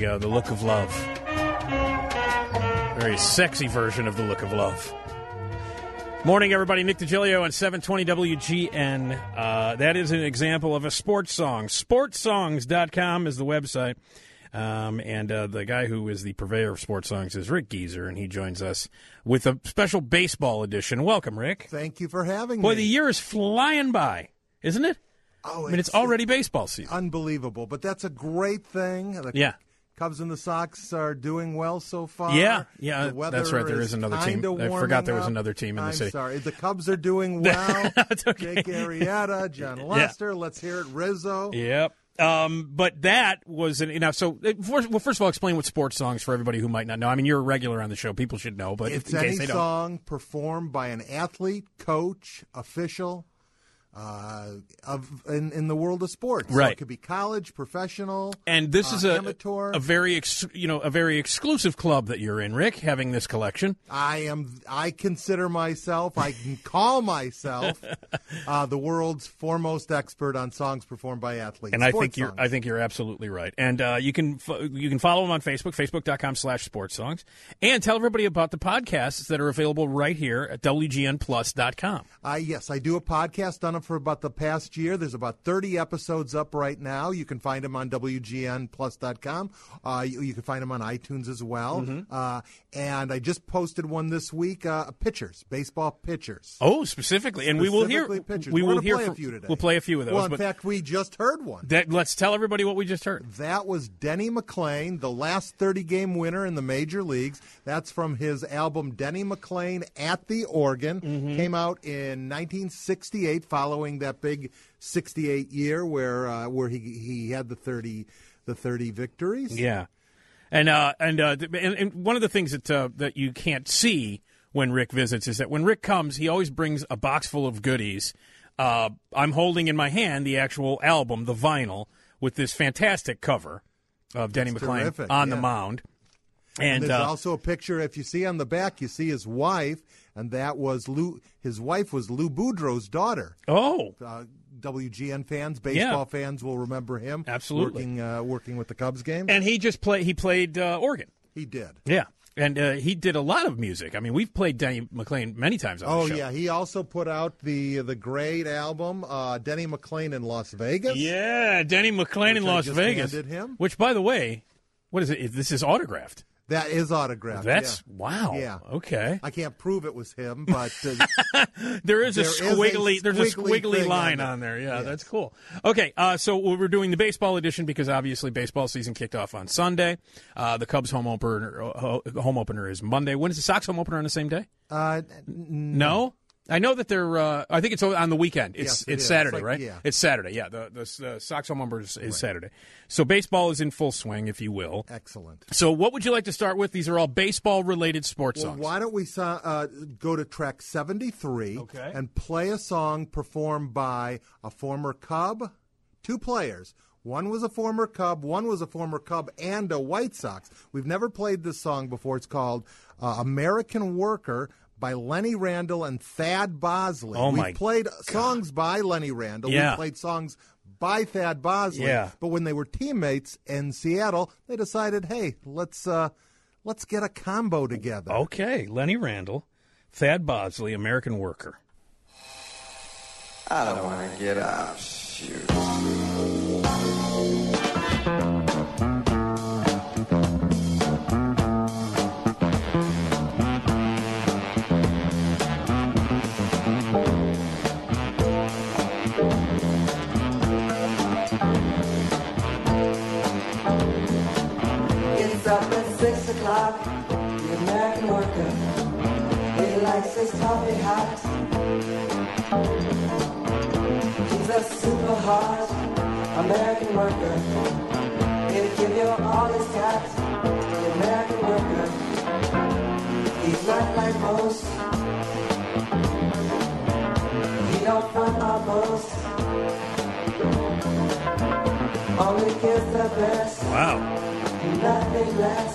The Look of Love. Very sexy version of The Look of Love. Morning, everybody. Nick DiGilio on 720 WGN. That is an example of a sports song. Sportsongs.com is the website. And the guy who is the purveyor of sports songs is Rick Gieser, and he joins us with a special baseball edition. Welcome, Rick. Thank you for having me. Boy, the year is flying by, isn't it? Oh, I mean, it's already baseball season. Unbelievable, but that's a great thing. Yeah. Cubs and the Sox are doing well so far. Yeah, The weather that's right. There is another team. I forgot there was another team in the city. I'm sorry. The Cubs are doing well. That's okay. Jake Arrieta, John Lester. Let's hear it. Rizzo. Yep. But that was first of all, explain what sports songs for everybody who might not know. I mean, you're a regular on the show; people should know. But it's in case any they don't. song performed by an athlete, coach, official, in the world of sports. Right. So it could be college, professional, and this is amateur. a very exclusive club that you're in, Rick, having this collection. I consider myself, I can call myself the world's foremost expert on songs performed by athletes. And I think you're absolutely right. And you can follow them on Facebook, facebook.com/sportssongs, and tell everybody about the podcasts that are available right here at WGNplus.com. Yes, I do a podcast, done it for about the past year. There's about 30 episodes up right now. You can find them on WGNplus.com. You can find them on iTunes as well. Mm-hmm. And I just posted one this week, baseball pitchers. Oh, specifically. And we will hear pitchers. We will hear play a few today. We'll play a few of those. Well, in fact, we just heard one. Let's tell everybody what we just heard. That was Denny McLain, the last 30-game winner in the major leagues. That's from his album Denny McLain at the Organ. Mm-hmm. Came out in 1968, following that big 68 year where he had the 30 victories. Yeah. And one of the things that you can't see when Rick visits is that when Rick comes, he always brings a box full of goodies. I'm holding in my hand the actual album, the vinyl, with this fantastic cover of Denny McLain on the mound. And there's also a picture, if you see on the back, you see his wife, and that was his wife was Lou Boudreau's daughter. Oh. WGN fans, baseball fans will remember him. Absolutely. Working with the Cubs game. And he played organ. He did. Yeah. And he did a lot of music. I mean, we've played Denny McLain many times on the show. Oh, yeah. He also put out the great album, Denny McLain in Las Vegas. Yeah, Denny McLain in Las Vegas. Handed him. Which, by the way, what is it? This is autographed. That is autographed. Wow. Yeah. Okay. I can't prove it was him, but there's a squiggly line on there. Yeah, yes. That's cool. Okay, so we're doing the baseball edition because obviously baseball season kicked off on Sunday. The Cubs home opener is Monday. When is the Sox home opener on the same day? No. I know that they're. I think it's on the weekend. It's Saturday, right? Yeah. It's Saturday. Yeah, the Sox home opener is Saturday. So baseball is in full swing, if you will. Excellent. So what would you like to start with? These are all baseball-related sports songs. Why don't we go to track 73 and play a song performed by a former Cub, two players. One was a former Cub, and a White Sox. We've never played this song before. It's called American Worker by Lenny Randle and Thad Bosley. We played songs by Lenny Randle. Yeah. We played songs by Thad Bosley. Yeah. But when they were teammates in Seattle, they decided, hey, let's get a combo together. Okay, Lenny Randle, Thad Bosley, American Worker. I don't want to get up. Shoot. The American worker, he likes his coffee hot. He's a super hard American worker. He'll give you all he's got. The American worker, he's not like most. He don't front or boast. Only gives the best. Wow. Nothing less.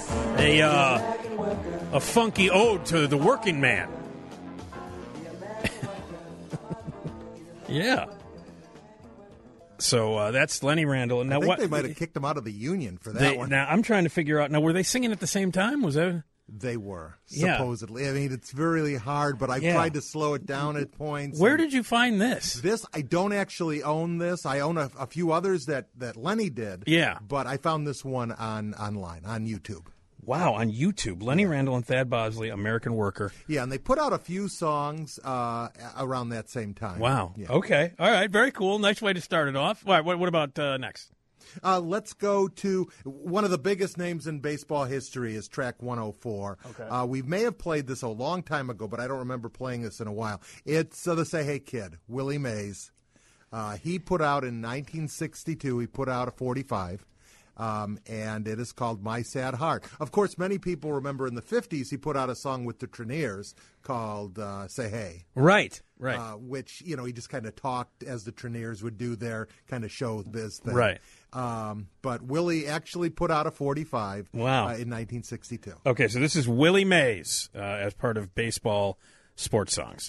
A funky ode to the working man. Yeah. So that's Lenny Randle. And now I think they might have kicked him out of the union for that one. Now I'm trying to figure out. Now, were they singing at the same time? Was that? They were, supposedly. I mean, it's really hard, but I've tried to slow it down at points. Where did you find this? This, I don't actually own this. I own a few others that Lenny did. Yeah. But I found this one online, on YouTube. Wow, on YouTube. Lenny Randle and Thad Bosley, American Worker. Yeah, and they put out a few songs around that same time. Wow. Yeah. Okay. All right, very cool. Nice way to start it off. All right, what about next? Let's go to one of the biggest names in baseball history is track 104. Okay. We may have played this a long time ago, but I don't remember playing this in a while. It's the Say Hey Kid, Willie Mays. He put out in 1962, he put out a 45. And it is called My Sad Heart. Of course, many people remember in the 50s he put out a song with the Treniers called Say Hey. Right. Which, he just kind of talked as the Treniers would do their kind of showbiz thing. Right. But Willie actually put out a 45 in 1962. Okay, so this is Willie Mays as part of Baseball Sports Songs.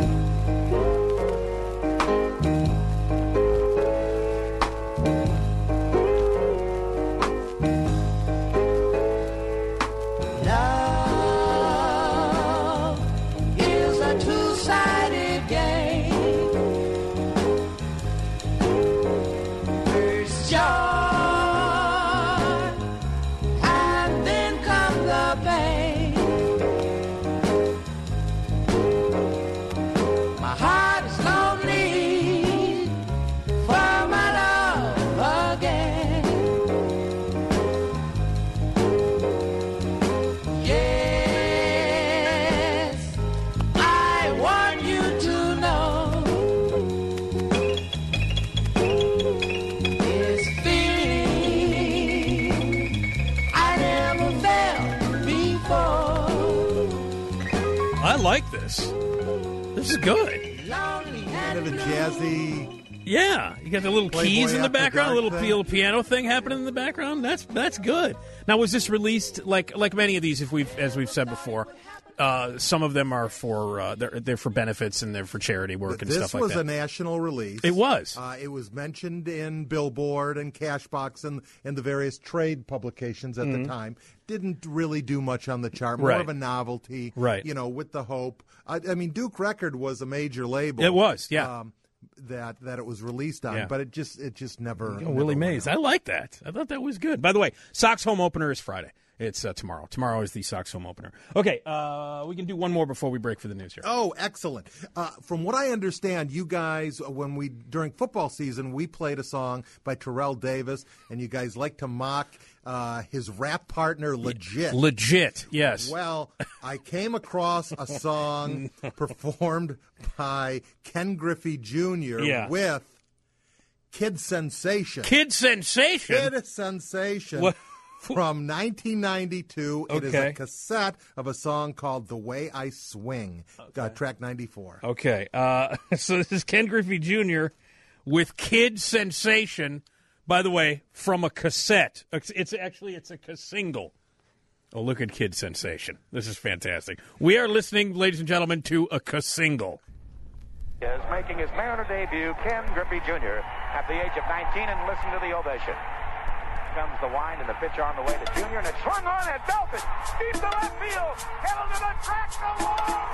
I like this. This is good. Kind of a jazzy. Yeah, you got the little keys in the background, a little piano thing happening in the background. That's good. Now, was this released like many of these? As we've said before, some of them are for they're for benefits and they're for charity work and stuff like that. This was a national release. It was. It was mentioned in Billboard and Cashbox and the various trade publications at the time. Didn't really do much on the chart. More of a novelty. Right. With the hope. I mean, Duke Record was a major label. It was. Yeah. That it was released on, but it just never. Willie Mays, I like that. I thought that was good. By the way, Sox home opener is Friday. It's tomorrow. Tomorrow is the Sox home opener. Okay, we can do one more before we break for the news here. Oh, excellent! From what I understand, you guys, during football season, we played a song by Terrell Davis, and you guys like to mock his rap partner, Legit. Legit, yes. Well, I came across a song performed by Ken Griffey Jr. with Kid Sensation. Kid Sensation? Kid Sensation. What? From 1992. It is a cassette of a song called The Way I Swing, track 94. Okay. So this is Ken Griffey Jr. with Kid Sensation. By the way, from a cassette. It's a single. Oh, look at Kid Sensation. This is fantastic. We are listening, ladies and gentlemen, to a single. Is making his Mariner debut, Ken Griffey Jr. at the age of 19, and listen to the ovation. Comes the wind and the pitch on the way to Junior, and it's swung on and belted deep to left field, held to the track a long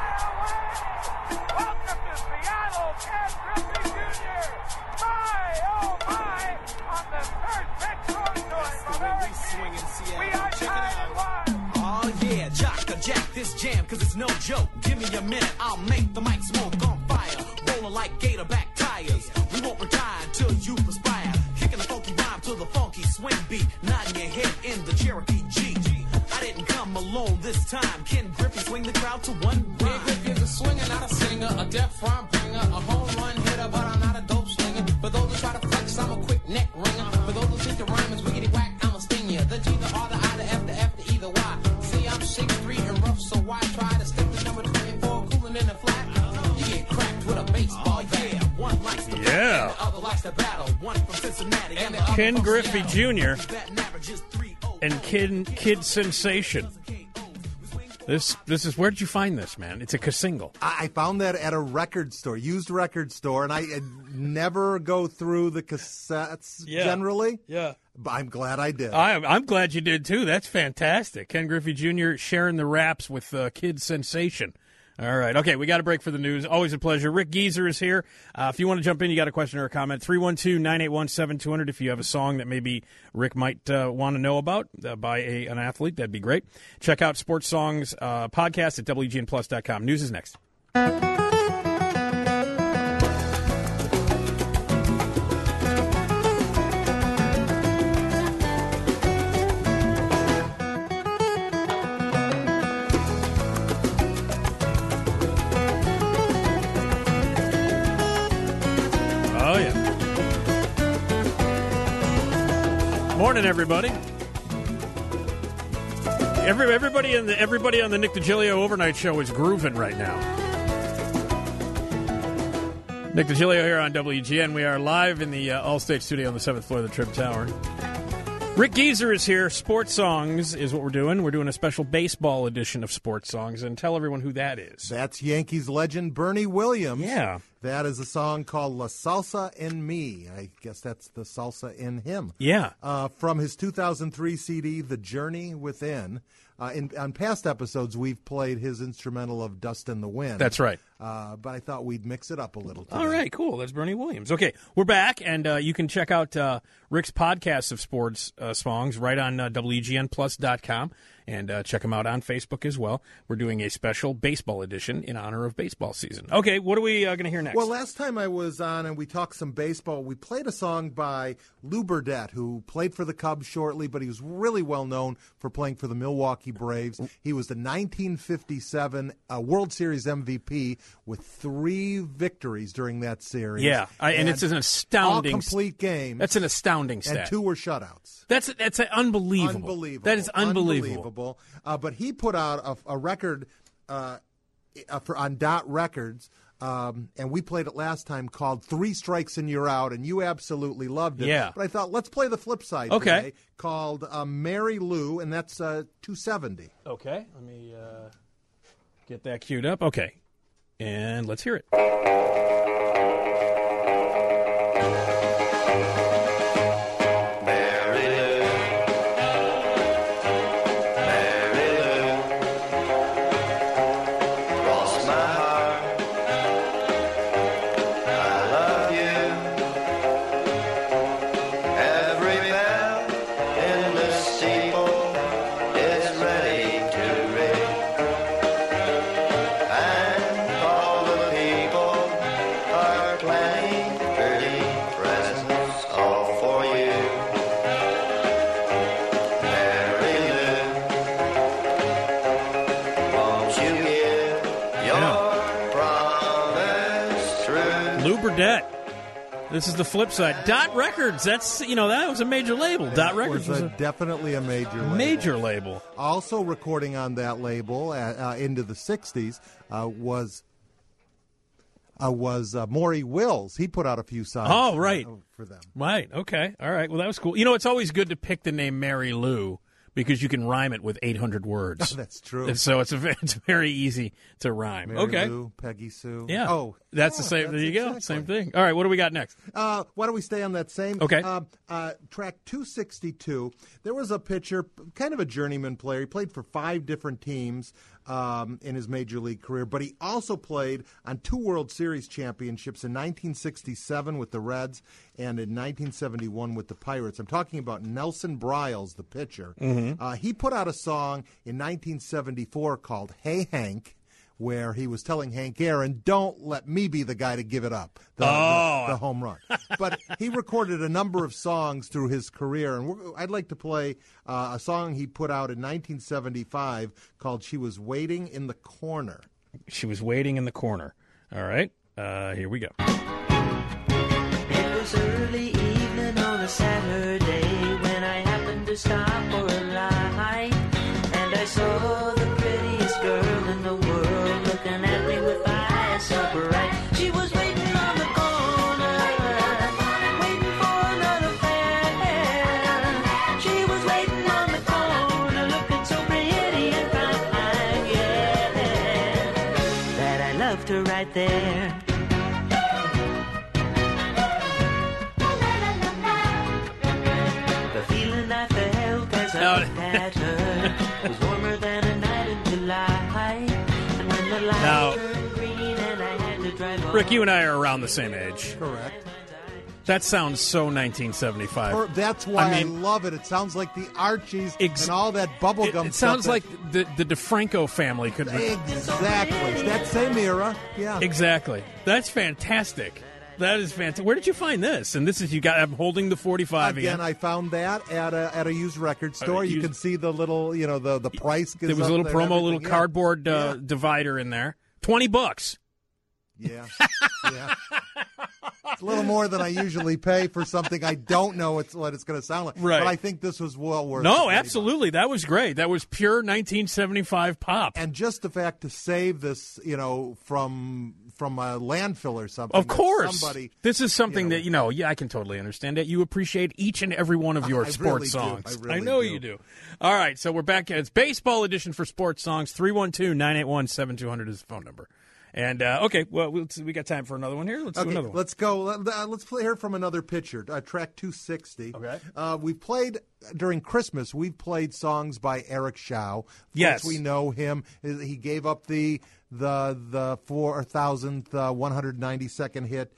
way. Welcome to Seattle, Ken Griffey Jr. My, oh my, on the third pitch thrown to him from Eric Key. We are tied at one. Oh yeah, Jack this jam, cause it's no joke. Give me a minute, I'll make the mic smoke on fire. Rolling like gator back tires. We won't retire until you perspire. Kicking the funky rhyme to the funky swing beat, nodding your head in the Cherokee G. I didn't come alone this time. Ken Griffey swing the crowd to one rhyme. Ken Griffey is a swinger, not a singer, a deaf rhyme bringer, a home run hitter, but I'm not a dope slinger. For those who try to flex, I'm a quick neck ringer. For those who think the rhyme is wiggity whack, I'm a sting ya. The G, the R, the I, the F, the F, the E, the Y. See, I'm 6'3" and rough, so why try to stick the number 24 cooling in the flat? You get cracked with a baseball bat. One likes to battle, the other likes to battle. One from Cincinnati and the other Ken from Griffey Seattle. Jr. and Kid Sensation. This is, where did you find this, man? It's a single. I found that at a record store, used record store, and I never go through the cassettes generally. Yeah. But I'm glad I did. I'm glad you did, too. That's fantastic. Ken Griffey Jr. sharing the raps with Kid Sensation. All right. Okay, we got a break for the news. Always a pleasure. Rick Gieser is here. If you want to jump in, you got a question or a comment, 312-981-7200. If you have a song that maybe Rick might want to know about by an athlete, that'd be great. Check out Sports Songs podcast at WGNplus.com. News is next. Morning, everybody. Everybody on the Nick DiGilio Overnight Show is grooving right now. Nick DiGilio here on WGN. We are live in the Allstate studio on the 7th floor of the Trib Tower. Rick Gieser is here. Sports Songs is what we're doing. We're doing a special baseball edition of Sports Songs, and tell everyone who that is. That's Yankees legend Bernie Williams. Yeah. That is a song called La Salsa en Me. I guess that's the salsa in him. Yeah. From his 2003 CD, The Journey Within. On past episodes, we've played his instrumental of Dust in the Wind. That's right. But I thought we'd mix it up a little today. All right, cool. That's Bernie Williams. Okay, we're back, and you can check out Rick's podcast of sports songs right on WGNplus.com, and check them out on Facebook as well. We're doing a special baseball edition in honor of baseball season. Okay, what are we going to hear next? Well, last time I was on and we talked some baseball, we played a song by Lou Burdett, who played for the Cubs shortly, but he was really well known for playing for the Milwaukee Braves. He was the 1957 World Series MVP with 3 victories during that series. Yeah, and it's an astounding... all complete games. That's an astounding stat. And 2 were shutouts. That's unbelievable. Unbelievable. That is unbelievable. But he put out a record on Dot Records, and we played it last time, called 3 Strikes and You're Out, and you absolutely loved it. Yeah. But I thought, let's play the flip side today, called Mary Lou, and that's 270. Okay, let me get that queued up. Okay, and let's hear it. This is the flip side. Dot Records, that was a major label. Dot Records was definitely a major label. Major label. Also recording on that label into the 60s was Maury Wills. He put out a few songs for them. Right, okay. All right, well, that was cool. It's always good to pick the name Mary Lou, because you can rhyme it with 800 words. Oh, that's true. So it's very easy to rhyme. Mary Lou, Peggy Sue. Yeah. That's the same. There you go. Exactly. Same thing. All right. What do we got next? Why don't we stay on that same? Okay. Track 262. There was a pitcher, kind of a journeyman player. He played for 5 different teams in his major league career, but he also played on 2 World Series championships in 1967 with the Reds and in 1971 with the Pirates. I'm talking about Nelson Briles, the pitcher. Mm-hmm. He put out a song in 1974 called Hey Hank, where he was telling Hank Aaron, don't let me be the guy to give it up, the home run. But he recorded a number of songs through his career, and I'd like to play a song he put out in 1975 called She Was Waiting in the Corner. She Was Waiting in the Corner. All right, here we go. It was early evening on a Saturday when I happened to stop for a light, and I saw the prettiest girl in the world looking at me with eyes so bright. She was waiting on the corner, waiting for another fare. She was waiting on the corner, looking so pretty and fine. Yeah. left her right there. The feeling I felt as I looked at her was warmer than a night in July. And when the light turned green and I had to drive on. Rick, you and I are around the same age. Correct. That sounds so 1975. That's why I love it. It sounds like the Archies and all that bubblegum It sounds stuff. like the DeFranco family could... Exactly. It's that same era. Yeah. Exactly. That's fantastic. That is fantastic. Where did you find this? And this is I'm holding the 45 again. I found that at a used record store. You can see the little, the price. There was a little promo, little cardboard divider in there. $20. Yeah. Yeah. It's a little more than I usually pay for something I don't know what it's going to sound like. Right. But I think this was well worth it. No, absolutely. That was great. That was pure 1975 pop. And just the fact to save this, from a landfill or something. Of course. This is something that, I can totally understand that. You appreciate each and every one of your sports songs. I know do. You do. All right, so we're back. It's Baseball Edition for Sports Songs. 312-981-7200 is the phone number. And, okay, well, we got time for another one here. Let's do another one. Let's go. Let's play here from another pitcher, track 260. Okay. We've played, during Christmas, we've played songs by Eric Shaw. Yes. We know him. He gave up the 4,000th 192nd hit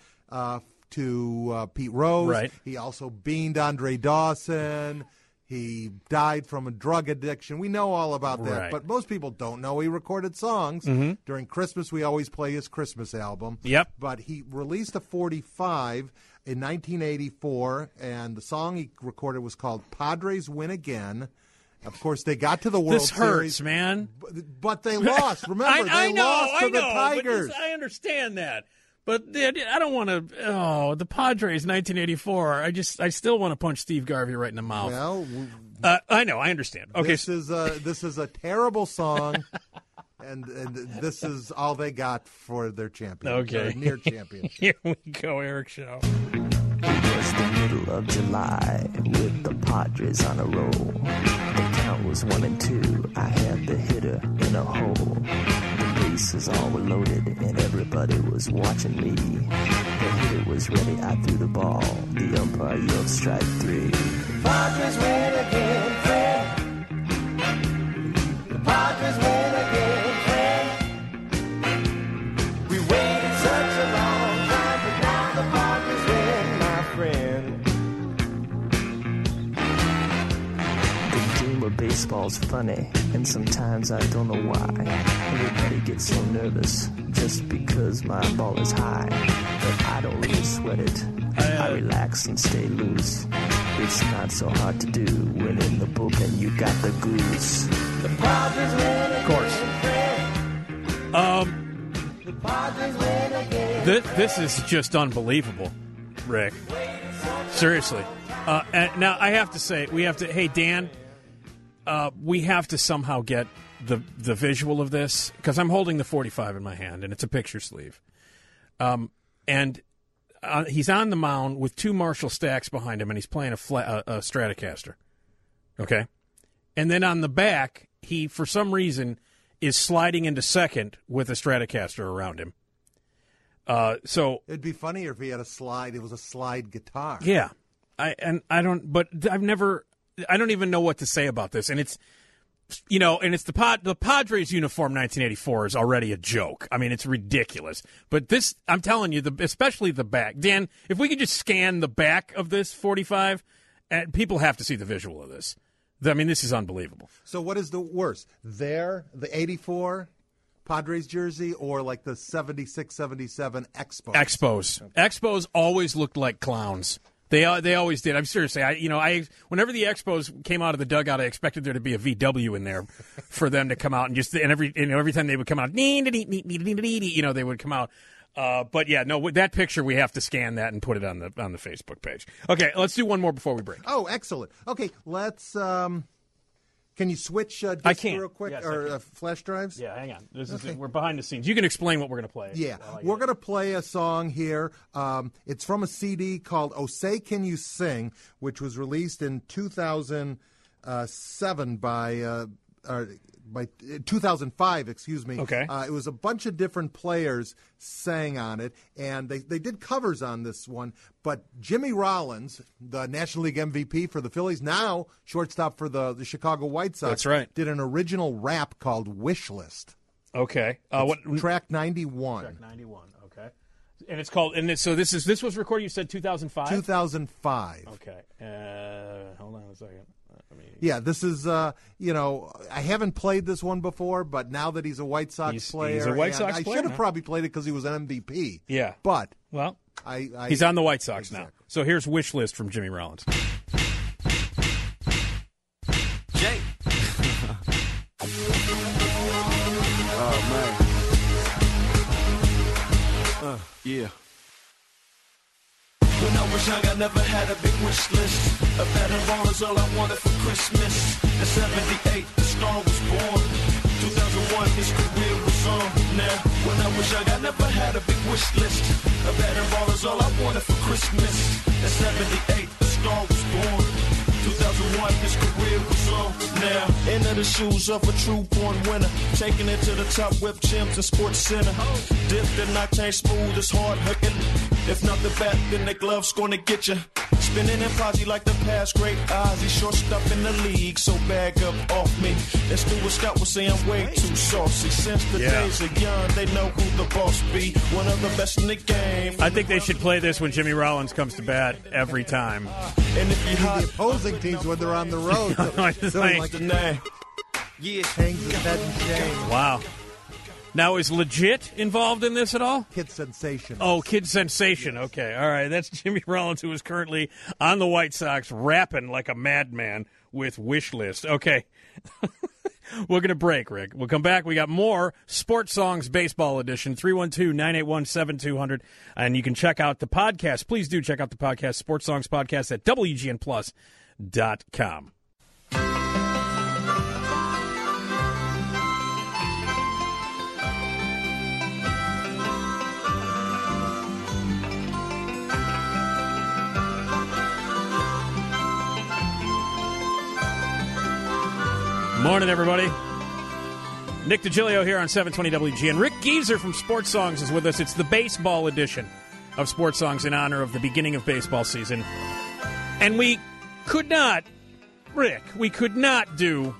to Pete Rose. Right. He also beaned Andre Dawson. He died from a drug addiction. We know all about that, Right. but most people don't know he recorded songs. Mm-hmm. During Christmas, we always play his Christmas album. Yep. But he released a 45 in 1984, and the song he recorded was called Padres Win Again. Of course, they got to the World This Series. hurts, man. But they lost. Remember, they lost to the Tigers. I understand that. But I don't want to. Oh, the Padres, 1984. I still want to punch Steve Garvey right in the mouth. Well, I know. I understand. Okay, this is a terrible song, and this is all they got for their champion. Okay, near champion. Here we go, Eric Shaw. It was the middle of July with the Padres on a roll. The count was 1-2. I had the hitter in a hole. The bases all were loaded and everybody was watching me. The hitter was ready. I threw the ball. The umpire yelled strike 3. Padres win again, Fred. The Padres win again, Fred. We waited such a long time, but now the Padres win, my friend. The game of baseball's funny, and sometimes I don't know why. Everybody gets so nervous just because my ball is high. But I don't really sweat it. I relax and stay loose. It's not so hard to do when in the bullpen you got the goose. The Padres win again, Of course. Fred. The Padres win again. This is just unbelievable, Rick. Seriously. And now I have to say, hey, Dan, we have to somehow get the visual of this, because I'm holding the 45 in my hand, and it's a picture sleeve. And he's on the mound with two Marshall stacks behind him, and he's playing a Stratocaster. Okay? And then on the back, he, for some reason, is sliding into second with a Stratocaster around him. So it'd be funnier if he had a slide. It was a slide guitar. Yeah, I don't even know what to say about this, and it's, and it's the Padres uniform 1984 is already a joke. I mean, it's ridiculous. But this, I'm telling you, especially the back. Dan, if we could just scan the back of this 45, and people have to see the visual of this. I mean, this is unbelievable. So what is the worst? The 84 Padres jersey, or like the 76, 77 Expos? Expos. Okay. Expos always looked like clowns. They always did. I'm seriously. Whenever the Expos came out of the dugout, I expected there to be a VW in there for them to come out and every time they would come out, they would come out. But yeah, no, that picture we have to scan that and put it on the Facebook page. Okay, let's do one more before we break. Oh, excellent. Okay, let's. Can you switch discs real quick, yes, or flash drives? Yeah, hang on. We're behind the scenes. You can explain what we're going to play. Yeah, we're going to play a song here. It's from a CD called "Oh Say Can You Sing," which was released in 2007 by 2005, excuse me. Okay. It was a bunch of different players sang on it, and they did covers on this one. But Jimmy Rollins, the National League MVP for the Phillies, now shortstop for the Chicago White Sox, that's right, did an original rap called Wish List. Okay. Track 91. Track 91, okay. And it's called, so this was recorded, you said 2005? 2005. Okay. Hold on a second. Yeah, this is, I haven't played this one before, but now that he's a White Sox player. He's a White Sox player. I should have probably played it because he was an MVP. Yeah. But. Well, he's on the White Sox now. So here's Wish List from Jimmy Rollins. Jay. Oh, man. Yeah. When I was young, I never had a big wish list. A better ball is all I wanted for Christmas. In 78, the star was born. 2001, his career was on. Now, when I was young, I never had a big wish list. A better ball is all I wanted for Christmas. In 78, the star was born. 2001, his career was on. Now, into the shoes of a true born winner. Taking it to the top with gyms and sports center. Dipped and octane smooth as hard hooking. If not the bat, then the glove's gonna get you. Spinning in posse like the past great Ozzy. Shortstop in the league, so bag up off me. That's Stuart Scott was saying way too saucy. Since the days of young, they know who the boss be. One of the best in the game. I think they should play this when Jimmy Rollins comes to bat every time. And if you the opposing teams when they're on the road. So like the name. Yeah. Hangs his head in shame. Wow. Now, is Legit involved in this at all? Kid Sensation. Oh, Kid Sensation. Yes. Okay. All right. That's Jimmy Rollins, who is currently on the White Sox, rapping like a madman with Wish List. Okay. We're going to break, Rick. We'll come back. We got more Sports Songs Baseball Edition, 312-981-7200. And you can check out the podcast. Please do check out the podcast, Sports Songs Podcast, at WGNplus.com. Morning, everybody. Nick DiGilio here on 720 WGN. Rick Gieser from Sports Songs is with us. It's the baseball edition of Sports Songs in honor of the beginning of baseball season. And we could not do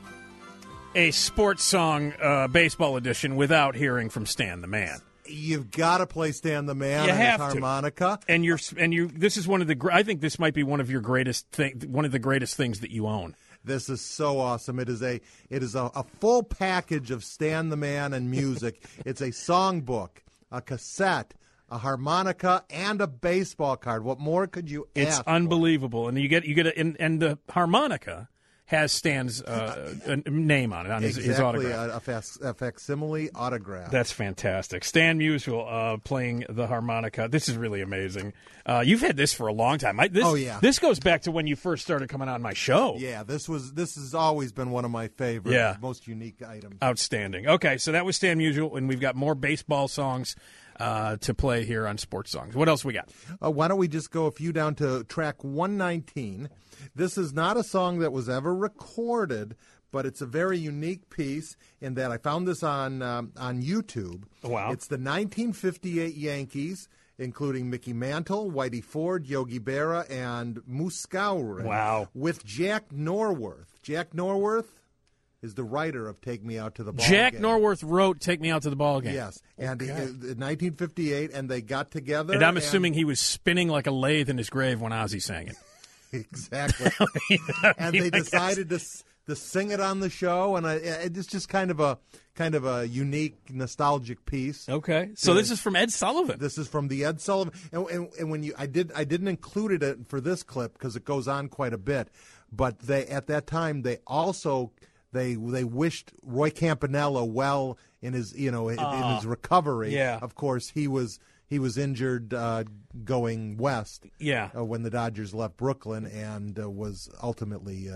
a Sports Song baseball edition without hearing from Stan the Man. You've got to play Stan the Man on his harmonica. And this is one of the, I think this might be one of your one of the greatest things that you own. This is so awesome. It is a full package of Stan the Man and music. It's a songbook, a cassette, a harmonica, and a baseball card. What more could you ask? It's unbelievable. For? And you get and the harmonica has Stan's name on it, on his autograph. A facsimile autograph. That's fantastic. Stan Musial playing the harmonica. This is really amazing. You've had this for a long time. This goes back to when you first started coming on my show. Yeah, this has always been one of my favorite, most unique items. Outstanding. Okay, so that was Stan Musial, and we've got more baseball songs to play here on Sports Songs. What else we got? Why don't we just go a few down to track 119. This is not a song that was ever recorded, but it's a very unique piece in that I found this on YouTube. Wow. It's the 1958 Yankees, including Mickey Mantle, Whitey Ford, Yogi Berra, and Moose Skowron. Wow. With Jack Norworth. Jack Norworth is the writer of Take Me Out to the Ball Game. Jack Norworth wrote Take Me Out to the Ball Game. Yes. And in 1958, and they got together. And I'm assuming he was spinning like a lathe in his grave when Ozzy sang it. Exactly. And they decided to sing it on the show, and it's just kind of a unique, nostalgic piece. Okay, so this is from Ed Sullivan. This is from the Ed Sullivan, and when I didn't include it for this clip because it goes on quite a bit, but at that time they also they wished Roy Campanella well in his in his recovery. Yeah, of course he was injured going west. Yeah, when the Dodgers left Brooklyn and was ultimately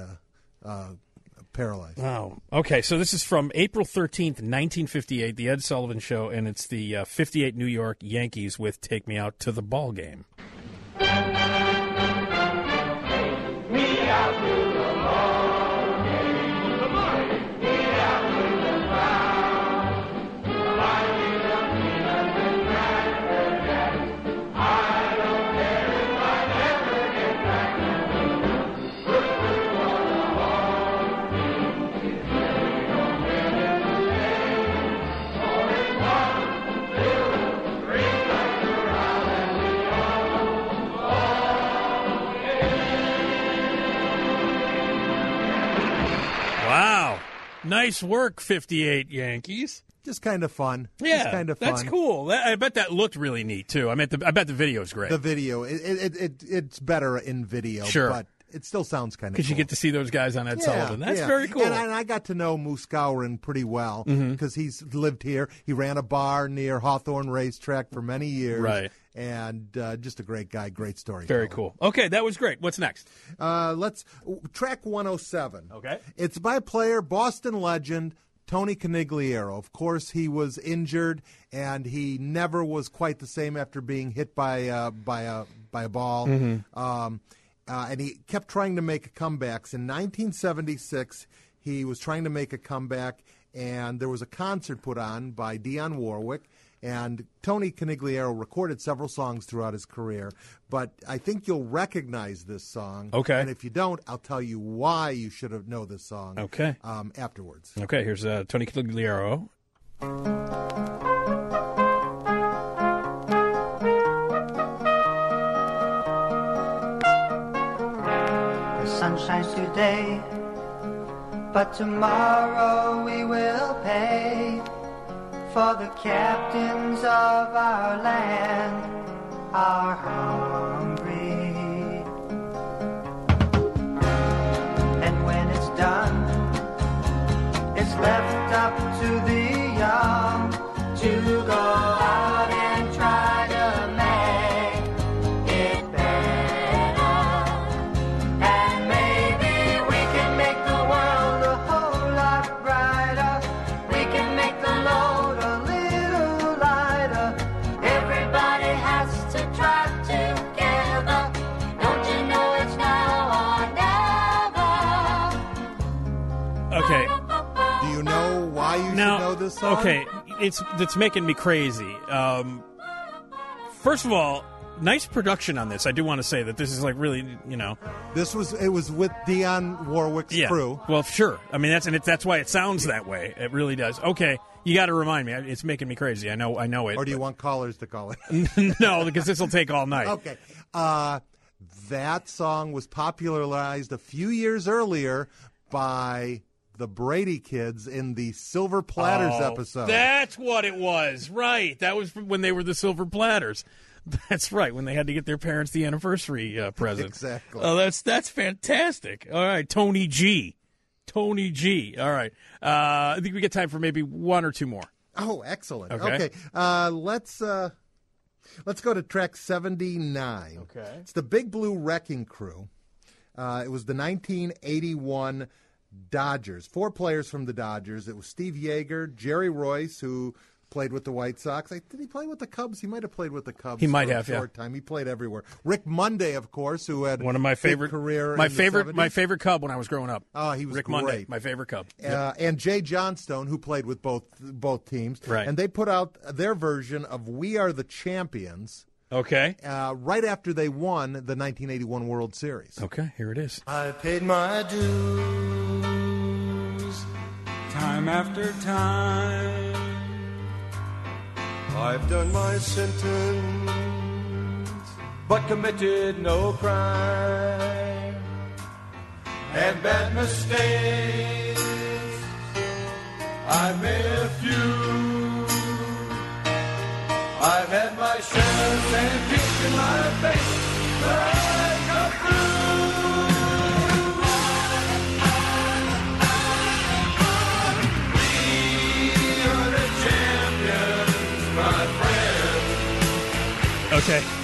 paralyzed. Oh, okay. So this is from April 13th, 1958, the Ed Sullivan Show, and it's the 58 New York Yankees with Take Me Out to the Ball Game. Take me out to the ball game. Take me Nice work, 58 Yankees. Just kind of fun. Yeah, just kind of fun. That's cool. I bet that looked really neat too. I bet the video's great. The video, it's better in video, sure, but it still sounds kind of cool. Because you get to see those guys on Ed Sullivan. That's very cool. And I got to know Moose Gowron pretty well because he's lived here. He ran a bar near Hawthorne Racetrack for many years. Right. And just a great guy, great story. Very cool. Okay, that was great. What's next? Let's track 107. Okay. It's by player, Boston legend, Tony Conigliaro. Of course, he was injured, and he never was quite the same after being hit by a ball. And he kept trying to make comebacks. In 1976, he was trying to make a comeback, and there was a concert put on by Dionne Warwick. And Tony Conigliaro recorded several songs throughout his career, but I think you'll recognize this song. Okay. And if you don't, I'll tell you why you should have know this song. Okay. Afterwards. Okay. Here's Tony Conigliaro. The sun shines today, but tomorrow we will pay. For the captains of our land are hungry. And when it's done, it's left up to the young to go out and try to make it better. And maybe we can make the world a whole lot brighter. We can make the load a little lighter. Everybody has to try together. Don't you know it's now or never? Okay. Do you know why you should know this song? Okay, it's making me crazy. First of all, nice production on this. I do want to say that this is like really, it was with Dionne Warwick's crew. Well, sure. I mean, that's why it sounds that way. It really does. Okay, you got to remind me. It's making me crazy. I know it. Or do you want callers to call it? No, because this will take all night. Okay. That song was popularized a few years earlier by the Brady Kids in the Silver Platters episode. That's what it was. Right. That was when they were the Silver Platters. That's right, when they had to get their parents the anniversary present. Exactly. Oh, that's fantastic. All right, Tony G. All right. I think we get time for maybe one or two more. Oh, excellent. Okay. Let's go to track 79. Okay. It's the Big Blue Wrecking Crew. It was the 1981 Dodgers. 4 players from the Dodgers. It was Steve Yeager, Jerry Royce, who played with the White Sox. Did he play with the Cubs? He might have played with the Cubs. He might for have, a short time. He played everywhere. Rick Monday, of course, who had one of my favorite career. My favorite Cub when I was growing up. Oh, he was Rick great. Monday, my favorite Cub. And Jay Johnstone, who played with both teams. Right. And they put out their version of "We Are the Champions." Okay. Right after they won the 1981 World Series. Okay, here it is. I paid my dues time after time. I've done my sentence, but committed no crime. And bad mistakes, I've made a few. I've had my shares and kicked in my face, but I come Okay.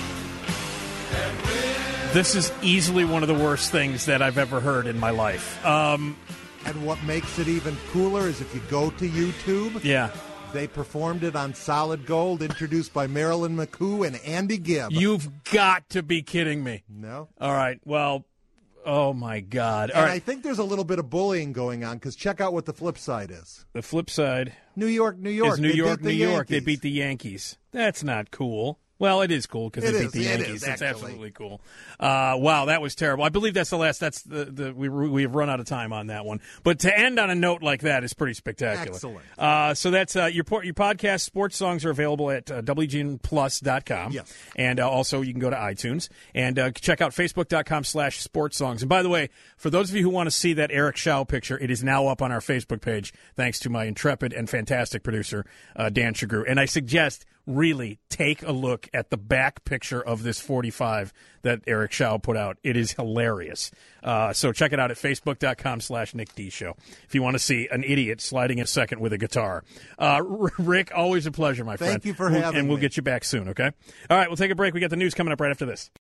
This is easily one of the worst things that I've ever heard in my life. And what makes it even cooler is if you go to YouTube, they performed it on Solid Gold, introduced by Marilyn McCoo and Andy Gibb. You've got to be kidding me. No. All right. Well, oh, my God. And I think there's a little bit of bullying going on, because check out what the flip side is. The flip side New York. is New York. They beat the They beat the Yankees. That's not cool. Well, it is cool because they beat the Yankees. It's absolutely cool. Wow, that was terrible. I believe that's the last. That's we've run out of time on that one. But to end on a note like that is pretty spectacular. Excellent. So that's your podcast. Sports songs are available at WGNplus.com. Yes. And also you can go to iTunes and check out Facebook.com/sportssongs. And by the way, for those of you who want to see that Eric Schau picture, it is now up on our Facebook page, thanks to my intrepid and fantastic producer, Dan Chagru. And I suggest really take a look at the back picture of this 45 that Eric Schau put out. It is hilarious. So check it out at Facebook.com/Nick D Show if you want to see an idiot sliding in second with a guitar. Rick, always a pleasure, my friend. Thank you for having me. And we'll get you back soon, okay? All right, we'll take a break. We got the news coming up right after this.